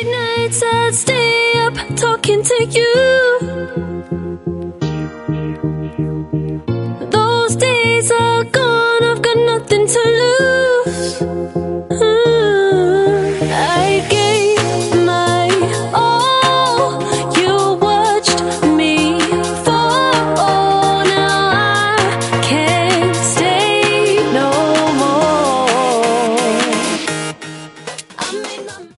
Late nights I'd stay up talking to you. Those days are gone.